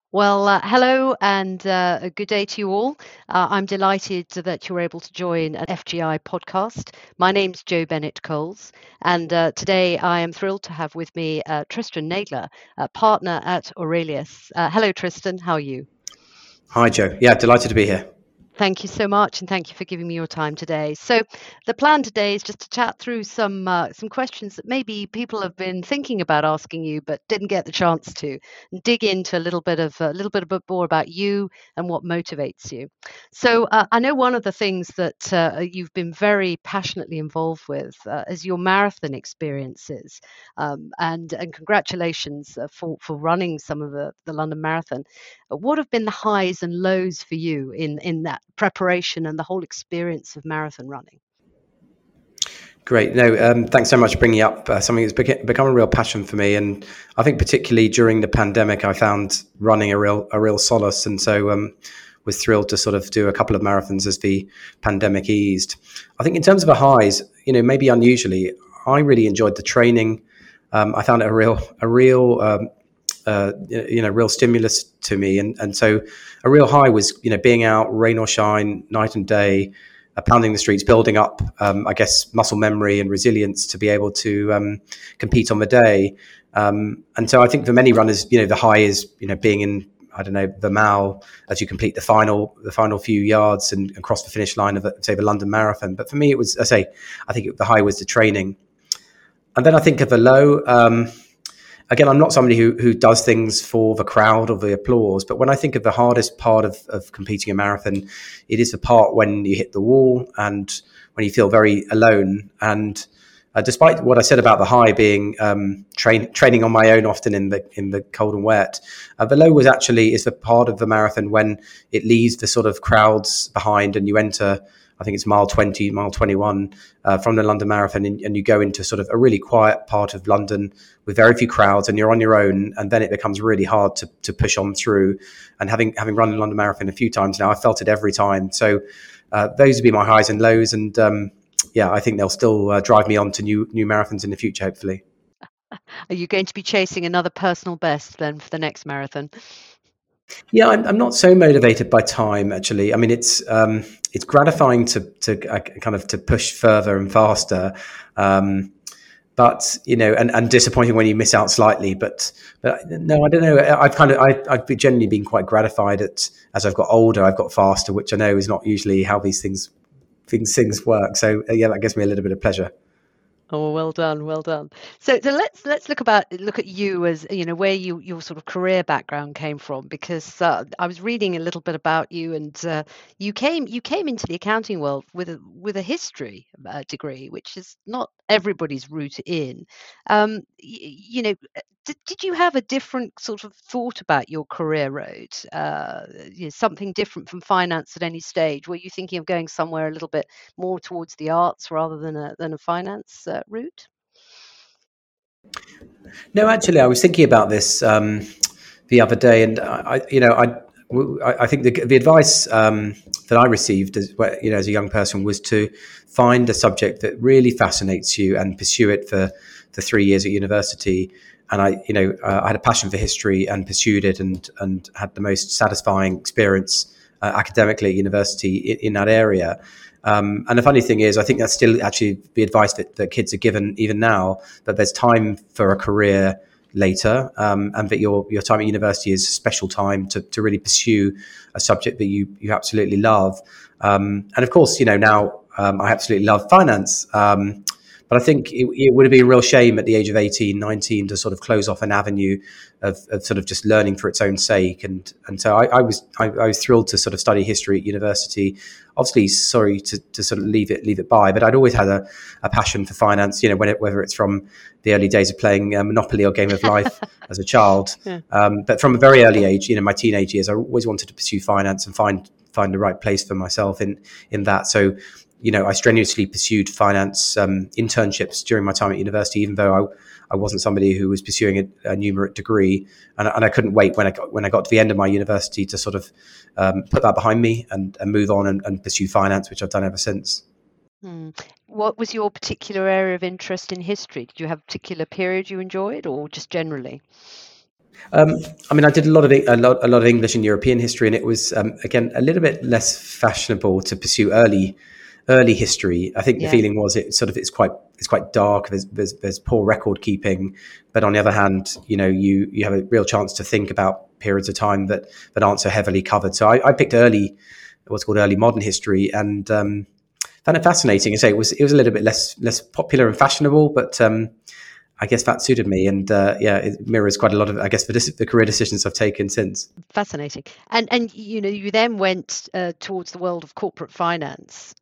Well, hello and a good day to you all. I'm delighted that you're able to join an FGI podcast. My name's Jo Bennett Coles, and today I am thrilled to have with me Tristan Nadler, partner at Aurelius. Hello, Tristan. How are you? Hi, Joe. Yeah, delighted to be here. Thank you so much, and thank you for giving me your time today. So, the plan today is just to chat through some questions that maybe people have been thinking about asking you, but didn't get the chance to, and dig into a bit more about you and what motivates you. So, I know one of the things that you've been very passionately involved with is your marathon experiences, and congratulations for running some of the London Marathon. What have been the highs and lows for you in that preparation and the whole experience of marathon running? Great. No, thanks so much for bringing up something that's become a real passion for me, and I think particularly during the pandemic, I found running a real solace, and so was thrilled to sort of do a couple of marathons as the pandemic eased. I think in terms of the highs, maybe unusually, I really enjoyed the training. I found it real stimulus to me, and so a real high was being out, rain or shine, night and day, pounding the streets, building up, I guess, muscle memory and resilience to be able to compete on the day. And so I think for many runners, the high is being in, I don't know, the mile as you complete the final few yards and cross the finish line of say the London Marathon. But for me, it was, I think the high was the training, and then I think of the low. Again, I'm not somebody who does things for the crowd or the applause, but when I think of the hardest part of competing a marathon, it is the part when you hit the wall and when you feel very alone. And despite what I said about the high being training on my own, often in the cold and wet, the low is the part of the marathon when it leaves the sort of crowds behind and you enter. I think it's mile 20, mile 21 from the London Marathon, and you go into sort of a really quiet part of London with very few crowds, and you're on your own, and then it becomes really hard to push on through. And having run the London Marathon a few times now, I felt it every time. So those would be my highs and lows, and yeah, I think they'll still drive me on to new marathons in the future, hopefully. Are you going to be chasing another personal best then for the next marathon? Yeah, I'm not so motivated by time actually. I mean, it's gratifying to kind of to push further and faster, but and disappointing when you miss out slightly. But no, I don't know. I've generally been quite gratified at as I've got older, I've got faster, which I know is not usually how these things work. So yeah, that gives me a little bit of pleasure. Oh, well done, well done. So let's look at you as where your sort of career background came from, because I was reading a little bit about you, and you came into the accounting world with a history degree, which is not everybody's route in. Did you have a different sort of thought about your career road? Something different from finance at any stage? Were you thinking of going somewhere a little bit more towards the arts rather than a finance route? No, actually, I was thinking about this the other day, and I think the advice that I received as a young person was to find a subject that really fascinates you and pursue it for the 3 years at university. And I had a passion for history and pursued it, and had the most satisfying experience academically at university in that area. And the funny thing is, I think that's still actually the advice that kids are given even now, that there's time for a career later, and that your time at university is a special time to really pursue a subject that you absolutely love. And of course, now I absolutely love finance. But I think it would have been a real shame at the age of 18, 19 to sort of close off an avenue of sort of just learning for its own sake. And so I was thrilled to sort of study history at university. Obviously, sorry to sort of leave it by, but I'd always had a passion for finance. Whether it's from the early days of playing Monopoly or Game of Life as a child, Yeah. but from a very early age, my teenage years, I always wanted to pursue finance and find the right place for myself in that. So I strenuously pursued finance internships during my time at university, even though I wasn't somebody who was pursuing a numerate degree, and I couldn't wait when I got to the end of my university to sort of put that behind me and move on and pursue finance, which I've done ever since. Hmm. What was your particular area of interest in history? Did you have a particular period you enjoyed, or just generally? Um, I mean, I did a lot of English and European history, and it was again a little bit less fashionable to pursue early history. I think the Yeah. feeling was it's quite dark. There's poor record keeping, but on the other hand, you have a real chance to think about periods of time that aren't so heavily covered. So I picked what's called early modern history, and found it fascinating. I say it was a little bit less popular and fashionable, but I guess that suited me, and it mirrors quite a lot of, I guess, the career decisions I've taken since. Fascinating. And you then went towards the world of corporate finance.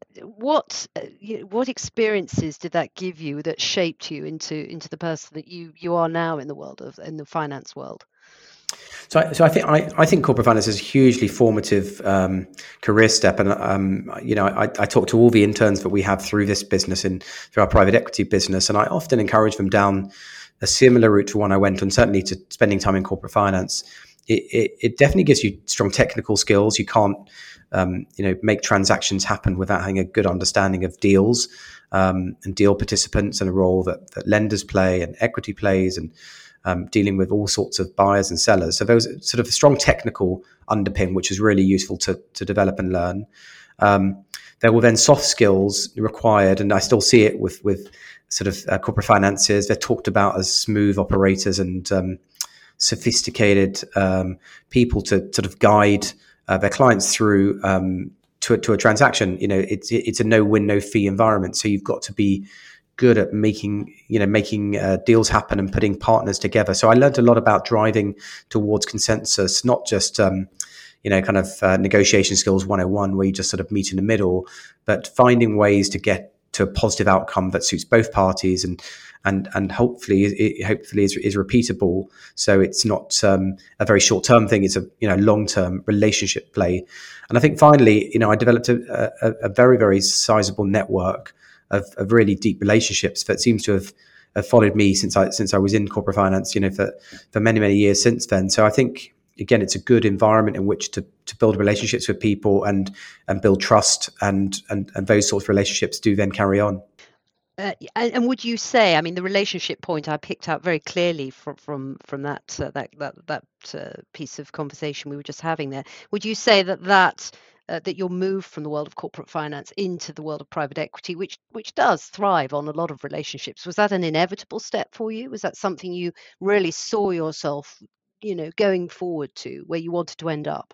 What experiences did that give you that shaped you into the person that you are now in the finance world? So I think corporate finance is a hugely formative career step, and I talk to all the interns that we have through this business and through our private equity business, and I often encourage them down a similar route to one I went on, certainly to spending time in corporate finance. It definitely gives you strong technical skills. You can't make transactions happen without having a good understanding of deals and deal participants and a role that lenders play and equity plays, and dealing with all sorts of buyers and sellers. So there was sort of a strong technical underpin, which is really useful to develop and learn. There were then soft skills required, and I still see it with sort of corporate finances. They're talked about as smooth operators and sophisticated people to sort of guide their clients through to a transaction. It's a no win, no fee environment, so you've got to be good at making deals happen and putting partners together. So I learned a lot about driving towards consensus, not just negotiation skills 101, where you just sort of meet in the middle, but finding ways to get to a positive outcome that suits both parties and hopefully is repeatable. So it's not a very short term thing; it's a long term relationship play. And I think finally, I developed a very, very sizable network of really deep relationships that seems to have followed me since I was in corporate finance, for many, many years since then. So I think, again, it's a good environment in which to build relationships with people and build trust, and those sorts of relationships do then carry on. And would you say, I mean, the relationship point I picked out very clearly from that piece of conversation we were just having there. Would you say that your move from the world of corporate finance into the world of private equity, which does thrive on a lot of relationships, was that an inevitable step for you? Was that something you really saw yourself, going forward to, where you wanted to end up?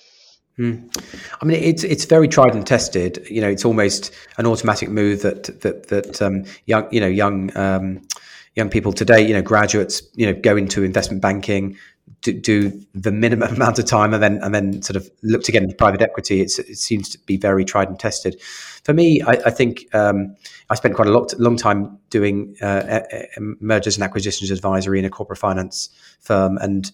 I mean, it's very tried and tested. It's almost an automatic move that young people today, graduates, go into investment banking, do the minimum amount of time, and then sort of look to get into private equity. It seems to be very tried and tested. For me, I think I spent quite a long time doing mergers and acquisitions advisory in a corporate finance firm, and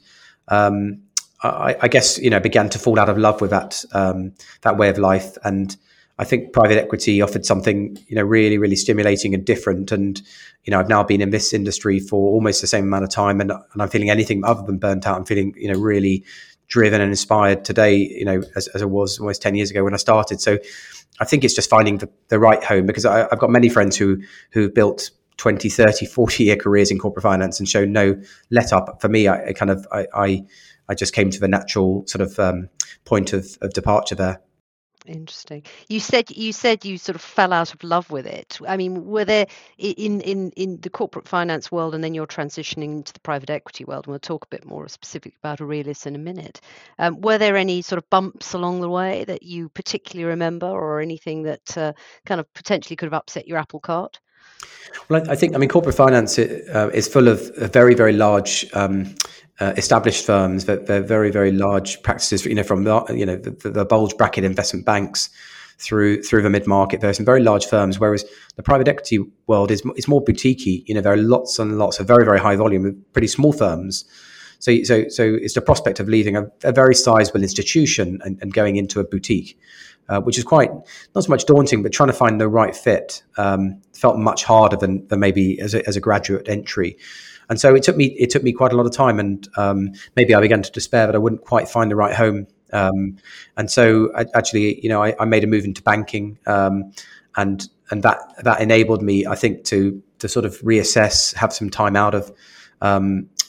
I guess began to fall out of love with that way of life, and I think private equity offered something really, really stimulating and different. And I've now been in this industry for almost the same amount of time, and I'm feeling anything other than burnt out. I'm feeling really driven and inspired today, as I was almost 10 years ago when I started. So I think it's just finding the right home, because I've got many friends who built 20, 30, 40-year careers in corporate finance and show no let up. For me, I just came to the natural sort of point of departure there. Interesting. You said you sort of fell out of love with it. I mean, were there in the corporate finance world, and then you're transitioning into the private equity world, and we'll talk a bit more specific about Aurelius in a minute. Were there any sort of bumps along the way that you particularly remember, or anything that kind of potentially could have upset your apple cart? Well, I think, corporate finance is full of very, very large established firms. They're very, very large practices. From the bulge bracket investment banks through the mid market. There are some very large firms, whereas the private equity world is more boutiquey. There are lots and lots of very, very high volume of pretty small firms. So it's the prospect of leaving a very sizable institution and going into a boutique, which is quite not so much daunting, but trying to find the right fit felt much harder than maybe as a graduate entry. And so it took me quite a lot of time, and maybe I began to despair that I wouldn't quite find the right home. And so I made a move into banking, and that enabled me, I think, to sort of reassess, have some time out of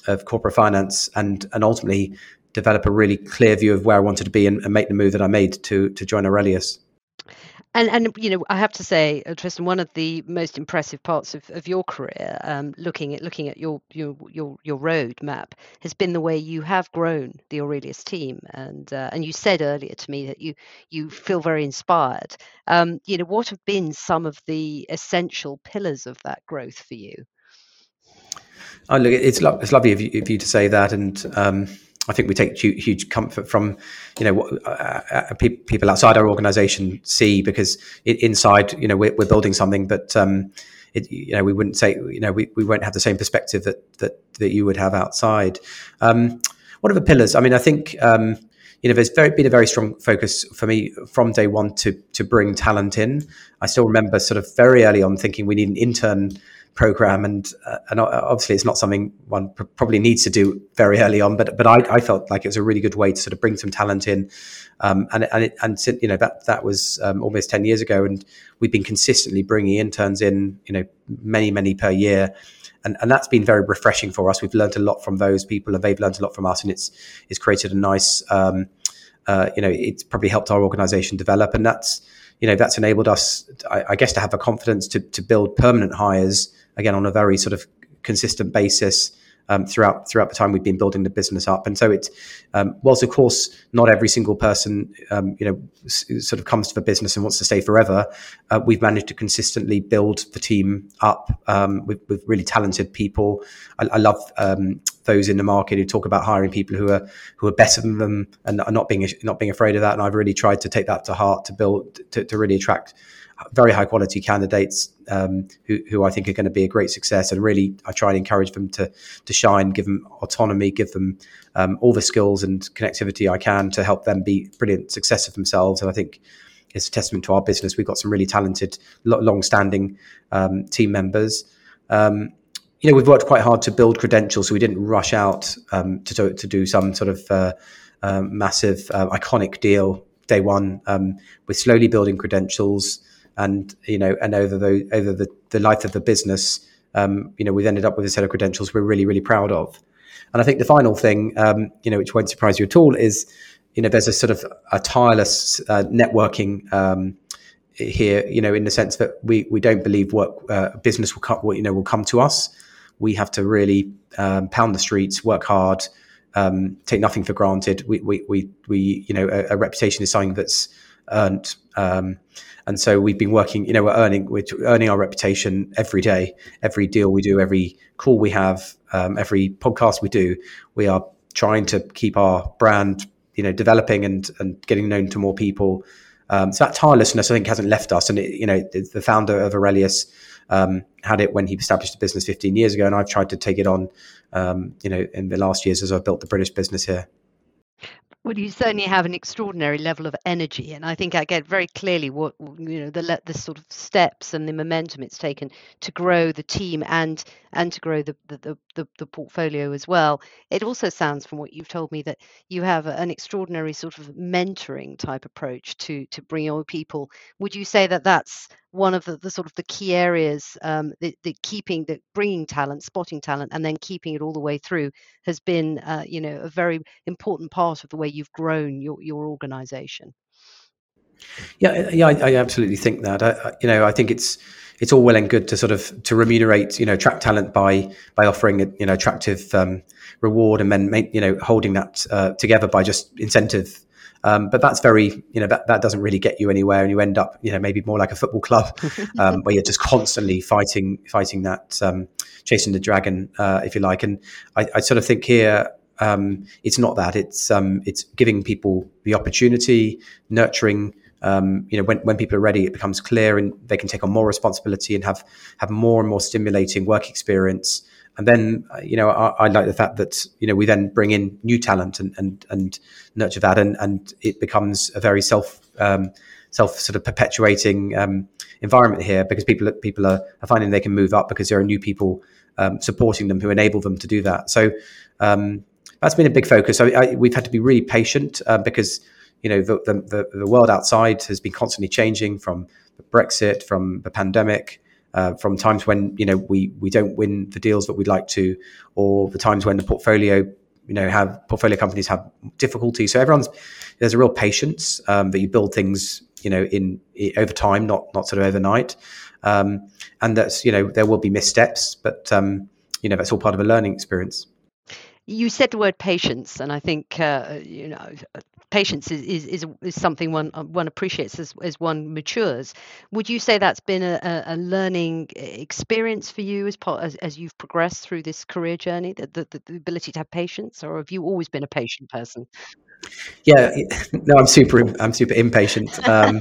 of corporate finance, and ultimately develop a really clear view of where I wanted to be, and make the move that I made to join Aurelius. And I have to say, Tristan, one of the most impressive parts of your career, looking at your roadmap, has been the way you have grown the Aurelius team. And you said earlier to me that you feel very inspired. What have been some of the essential pillars of that growth for you? Oh, look, it's lovely of you to say that, and I think we take huge comfort from, what people outside our organisation see, because inside, we're building something, but we wouldn't say, we won't have the same perspective that you would have outside. What are the pillars? I mean, I think there's been a very strong focus for me from day one to bring talent in. I still remember sort of very early on thinking we need an intern program, and obviously it's not something one probably needs to do very early on, but I felt like it was a really good way to sort of bring some talent in, that was almost 10 years ago, and we've been consistently bringing interns in, many per year, and that's been very refreshing for us. We've learned a lot from those people, and they've learned a lot from us, and it's created a nice it's probably helped our organization develop, and that's enabled us, I guess, to have the confidence to build permanent hires again on a very sort of consistent basis throughout the time we've been building the business up. And so it's whilst of course not every single person sort of comes to the business and wants to stay forever, we've managed to consistently build the team up with really talented people. I love those in the market who talk about hiring people who are better than them, and are not being afraid of that. And I've really tried to take that to heart to really attract very high quality candidates who I think are going to be a great success. And really, I try and encourage them to shine, give them autonomy, give them all the skills and connectivity I can to help them be brilliant success of themselves. And I think it's a testament to our business. We've got some really talented, long-standing team members. We've worked quite hard to build credentials, so we didn't rush out to do some sort of massive, iconic deal day one. We're slowly building credentials. And over the life of the business, we've ended up with a set of credentials we're really, really proud of. And I think the final thing, which won't surprise you at all, is there's a sort of a tireless networking here. In the sense that we don't believe business will come to us. We have to really pound the streets, work hard, take nothing for granted. A reputation is something that's earned. And so we've been working, we're earning our reputation every day, every deal we do, every call we have, every podcast we do. We are trying to keep our brand, developing and getting known to more people. So that tirelessness, I think, hasn't left us. And the founder of Aurelius had it when he established the business 15 years ago, and I've tried to take it on, in the last years as I've built the British business here. Well, you certainly have an extraordinary level of energy, and I think I get very clearly what the sort of steps and the momentum it's taken to grow the team and to grow the portfolio as well. It also sounds, from what you've told me, that you have an extraordinary sort of mentoring type approach to bring on people. Would you say that that's one of the sort of the key areas, that bringing talent, spotting talent, and then keeping it all the way through has been, a very important part of the way you've grown your organization? Yeah, I absolutely think that. I think it's all well and good to sort of to remunerate, attract talent by offering attractive reward, and then holding that together by just incentive. But that's very, that doesn't really get you anywhere, and you end up, maybe more like a football club where you're just constantly fighting that, chasing the dragon, if you like. And I sort of think here, it's not that. It's giving people the opportunity, nurturing. When people are ready, it becomes clear, and they can take on more responsibility and have more and more stimulating work experience. And then, I like the fact that, we then bring in new talent and nurture that, and it becomes a very self sort of perpetuating environment here, because people are finding they can move up because there are new people supporting them who enable them to do that. So that's been a big focus. We've had to be really patient because the world outside has been constantly changing, from Brexit, from the pandemic. from times when we don't win the deals that we'd like to, or the times when the portfolio portfolio companies have difficulty. So there's a real patience that you build things in over time, not sort of overnight, and that's there will be missteps, but that's all part of a learning experience. You said the word patience, and I think patience is something one appreciates as one matures. Would you say that's been a learning experience for you as you've progressed through this career journey, the ability to have patience, or have you always been a patient person? Yeah, no, I'm super impatient.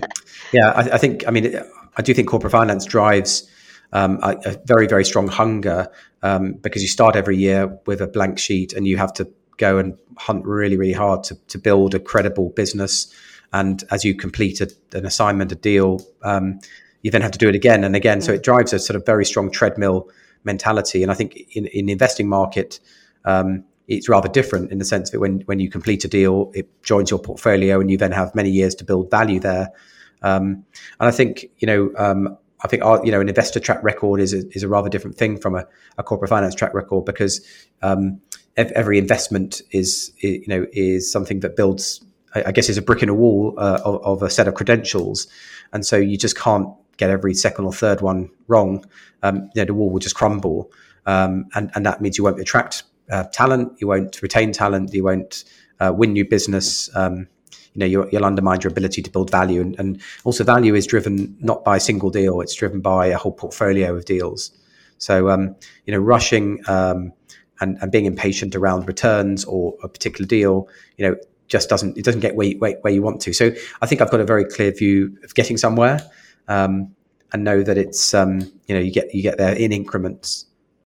I think, I do think corporate finance drives a very, very strong hunger, because you start every year with a blank sheet and you have to go and hunt really, really hard to build a credible business. And as you complete an assignment, a deal, you then have to do it again and again. So it drives a sort of very strong treadmill mentality. And I think in the investing market, it's rather different in the sense that when you complete a deal, it joins your portfolio and you then have many years to build value there. And I think, our, an investor track record is a rather different thing from a corporate finance track record, because every investment is something that builds, I guess, is a brick in a wall of a set of credentials. And so you just can't get every second or third one wrong. The wall will just crumble. And that means you won't attract talent, you won't retain talent, you won't win new business. You'll undermine your ability to build value, and also value is driven not by a single deal; it's driven by a whole portfolio of deals. So rushing and being impatient around returns or a particular deal, just doesn't get where you want to. So I think I've got a very clear view of getting somewhere, and know that it's you get there in increments.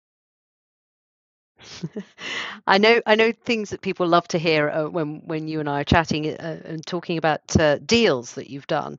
I know things that people love to hear when you and I are chatting and talking about deals that you've done.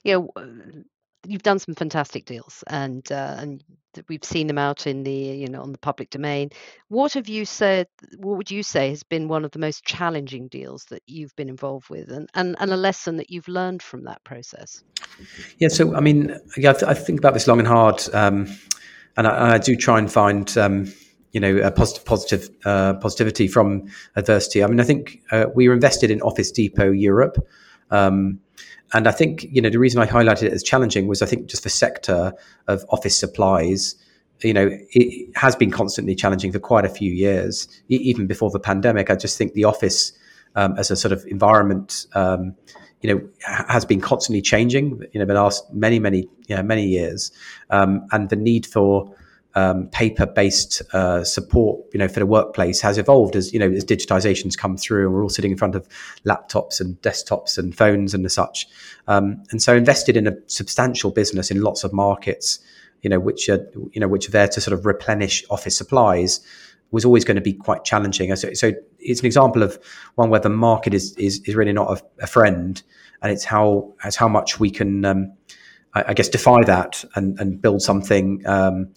You've done some fantastic deals, and we've seen them out in the on the public domain. What would you say has been one of the most challenging deals that you've been involved with, and a lesson that you've learned from that process? Yeah, so I think about this long and hard, and I do try and find a positivity from adversity. I think we were invested in Office Depot Europe, and I think the reason I highlighted it as challenging was I think just the sector of office supplies, it has been constantly challenging for quite a few years, even before the pandemic. I just think the office as a sort of environment, has been constantly changing, the last many years, and the need for paper-based support, for the workplace has evolved as digitization's come through, and we're all sitting in front of laptops and desktops and phones and such. And so invested in a substantial business in lots of markets, which are there to sort of replenish office supplies, was always going to be quite challenging. So it's an example of one where the market is really not a friend, and it's how much we can, I guess, defy that and build something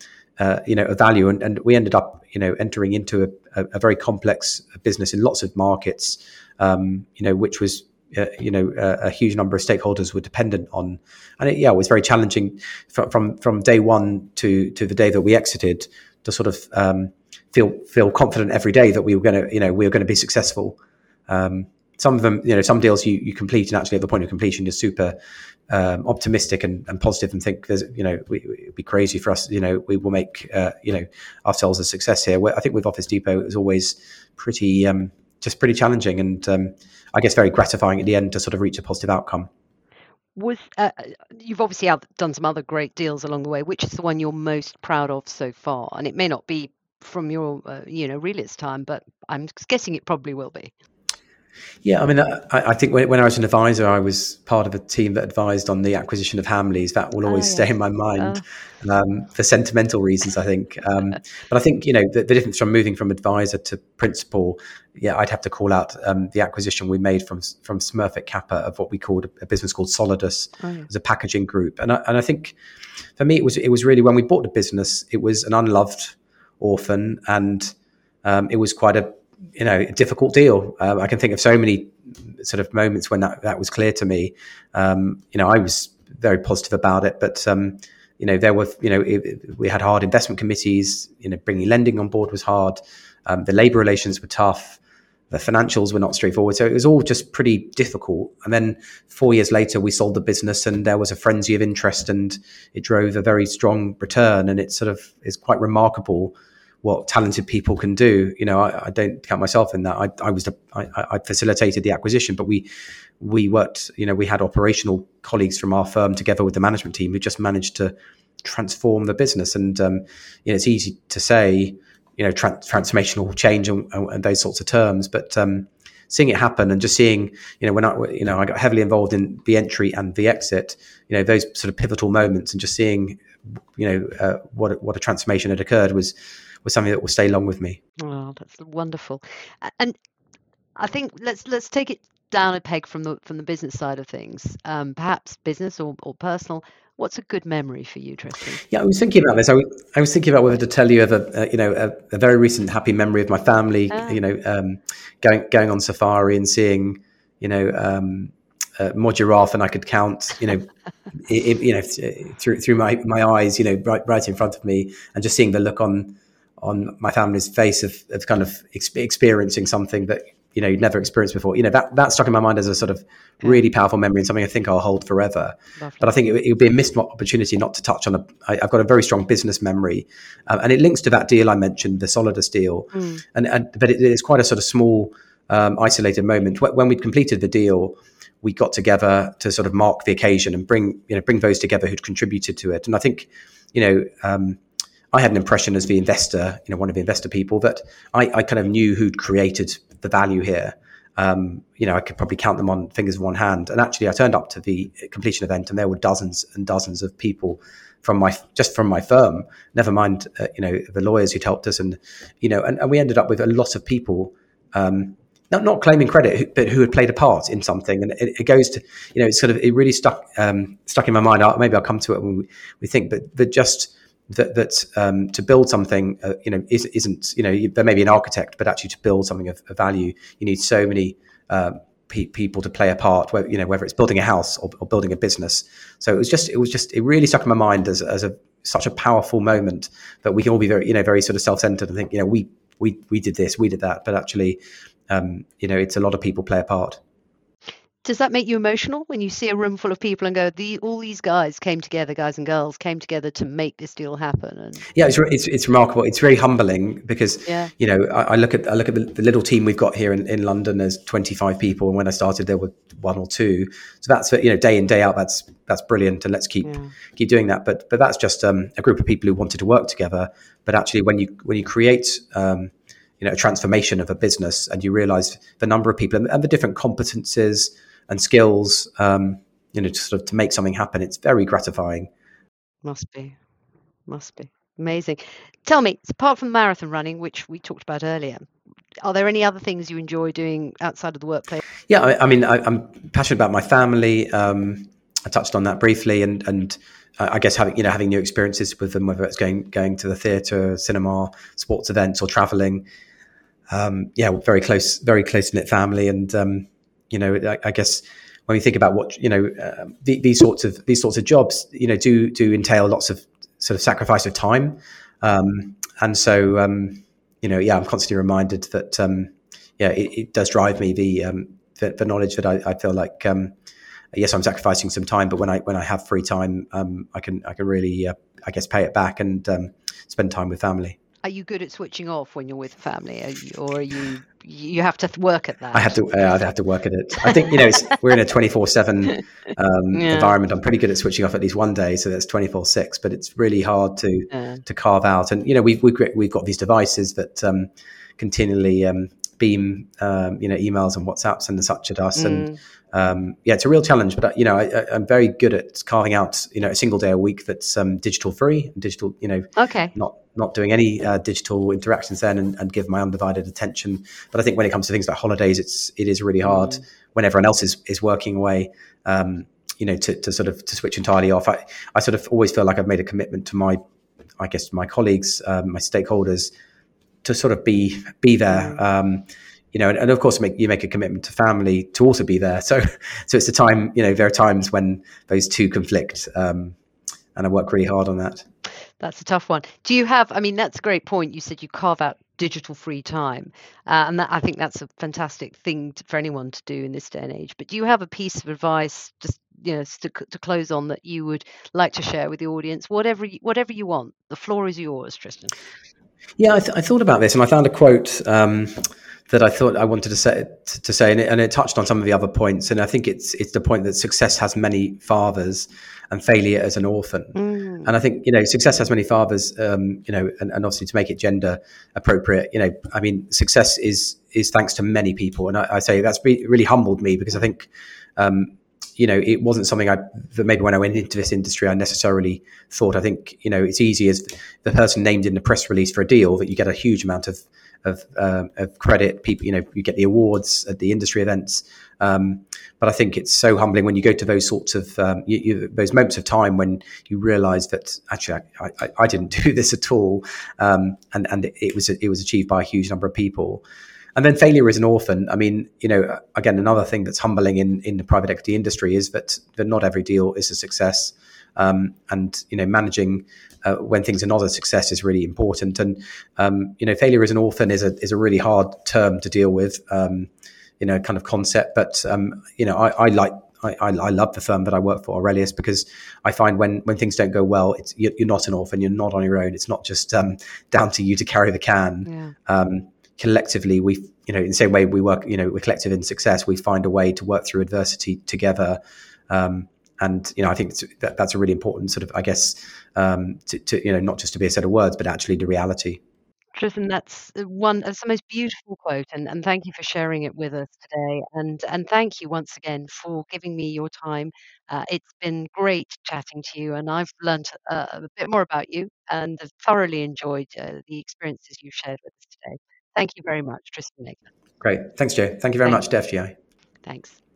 of value. And we ended up, entering into a very complex business in lots of markets, which was, a huge number of stakeholders were dependent on. And it was very challenging from day one to the day that we exited to sort of feel confident every day that we were going to be successful. Some of them, some deals you complete, and actually at the point of completion you're super optimistic and positive and think there's, it'd be crazy for us, we will make, ourselves a success here. I think with Office Depot, it was always pretty challenging, and I guess very gratifying at the end to sort of reach a positive outcome. You've obviously done some other great deals along the way. Which is the one you're most proud of so far? And it may not be from your, Realis time, but I'm guessing it probably will be. Yeah, I think when I was an advisor, I was part of a team that advised on the acquisition of Hamleys. That will always stay in my mind for sentimental reasons, I think. But I think, the difference from moving from advisor to principal, I'd have to call out the acquisition we made from Smurfit Kappa of what we called a business called Solidus as a packaging group. And I think for me, it was really, when we bought the business, it was an unloved orphan, and it was quite a difficult deal. I can think of so many sort of moments when that was clear to me. I was very positive about it, but there were, we had hard investment committees. Bringing lending on board was hard. The labour relations were tough. The financials were not straightforward. So it was all just pretty difficult. And then 4 years later, we sold the business, and there was a frenzy of interest, and it drove a very strong return. And it sort of is quite remarkable what talented people can do. I don't count myself in that. I facilitated the acquisition, but we worked, we had operational colleagues from our firm together with the management team who just managed to transform the business. And it's easy to say, transformational change and those sorts of terms, but seeing it happen and just seeing, when I got heavily involved in the entry and the exit, those sort of pivotal moments, and just seeing, what a transformation had occurred was something that will stay long with me. Oh, that's wonderful. And I think let's take it down a peg from the business side of things, perhaps business or personal. What's a good memory for you, Tristan? Yeah, I was thinking about this. I was thinking about whether to tell you of a very recent happy memory of my family. Going on safari and seeing more giraffe than I could count. Through my eyes. Right in front of me, and just seeing the look on my family's face of kind of experiencing something that you'd never experienced before. That stuck in my mind as a sort of really powerful memory, and something I think I'll hold forever. Lovely. But I think it would be a missed opportunity not to touch on I've got a very strong business memory, and it links to that deal I mentioned, the Solidus deal. But it is quite a sort of small, isolated moment. When we'd completed the deal, we got together to sort of mark the occasion and bring those together who'd contributed to it. And I think, I had an impression as the investor, one of the investor people, that I kind of knew who'd created the value here. I could probably count them on fingers of one hand. And actually, I turned up to the completion event, and there were dozens and dozens of people from my firm. Never mind, the lawyers who'd helped us, and we ended up with a lot of people, not claiming credit, but who had played a part in something. And it goes to, it really stuck in my mind. Maybe I'll come to it when we think, but just. That to build something, isn't, there may be an architect, but actually to build something of value, you need so many people to play a part, whether it's building a house or building a business. So it really stuck in my mind as such a powerful moment that we can all be very, very sort of self-centered and think, we did this, we did that, but actually, it's a lot of people play a part. Does that make you emotional when you see a room full of people and go, all these guys and girls came together to make this deal happen? And yeah, it's remarkable. It's very humbling because I look at the little team we've got here in London. There's 25 people, and when I started there were 1 or 2. So that's day in, day out. That's brilliant, and let's keep doing that. But that's just a group of people who wanted to work together. But actually, when you create a transformation of a business, and you realise the number of people and the different competences and skills, to make something happen, it's very gratifying. Must be amazing. Tell me, apart from marathon running, which we talked about earlier, are there any other things you enjoy doing outside of the workplace? Yeah, I'm passionate about my family. I touched on that briefly, and I guess having new experiences with them, whether it's going to the theatre, cinema, sports events, or travelling. Very close knit family, and I guess when we think about what these sorts of jobs, do entail lots of sort of sacrifice of time, and so I'm constantly reminded that it does drive me the knowledge that I feel like yes, I'm sacrificing some time, but when I have free time, I can really pay it back and spend time with family. Are you good at switching off when you're with family, or are you have to work at that? I have to work at it. I think we're in a 24/7 environment. I'm pretty good at switching off at least one day, so that's 24/6. But it's really hard to carve out. And we've got these devices that continually beam emails and WhatsApps and such at us, and it's a real challenge. But I'm very good at carving out a single day a week that's digital free and digital. Not doing any digital interactions then, and give my undivided attention. But I think when it comes to things like holidays, it is really hard when everyone else is working away. To switch entirely off. I sort of always feel like I've made a commitment to my colleagues, my stakeholders, to sort of be there. And of course you make a commitment to family to also be there. So it's the time, there are times when those two conflict. I work really hard on that. That's a tough one. Do you have, I mean, that's a great point. You said you carve out digital free time. And that, I think that's a fantastic thing for anyone to do in this day and age. But do you have a piece of advice, just, to close on, that you would like to share with the audience? Whatever you want. The floor is yours, Tristan. Yeah, I thought about this, and I found a quote that I thought I wanted to say, and it touched on some of the other points. And I think it's the point that success has many fathers, and failure as an orphan. And I think success has many fathers. And obviously to make it gender appropriate, I mean, success is thanks to many people, and I say that's really humbled me, because I think. It wasn't something that maybe when I went into this industry I necessarily thought. I think it's easy as the person named in the press release for a deal that you get a huge amount of credit. People, you get the awards at the industry events, but I think it's so humbling when you go to those sorts of those moments of time when you realise that actually I didn't do this at all, and it was achieved by a huge number of people. And then failure is an orphan. I mean, again, another thing that's humbling in the private equity industry is that not every deal is a success. And managing when things are not a success is really important. And failure as an orphan is a really hard term to deal with, kind of concept. But I love the firm that I work for, Aurelius, because I find when things don't go well, you're not an orphan. You're not on your own. It's not just down to you to carry the can. Yeah. Collectively, in the same way we work, we're collective in success. We find a way to work through adversity together. And I think that's a really important sort of, I guess, to not just to be a set of words, but actually the reality. Tristan, that's the most beautiful quote, and thank you for sharing it with us today. And thank you once again for giving me your time. It's been great chatting to you, and I've learned a bit more about you, and have thoroughly enjoyed the experiences you've shared with us today. Thank you very much, Tristan Lakeland. Great. Thanks, Joe. Thank you very much, DEF GI. Thanks.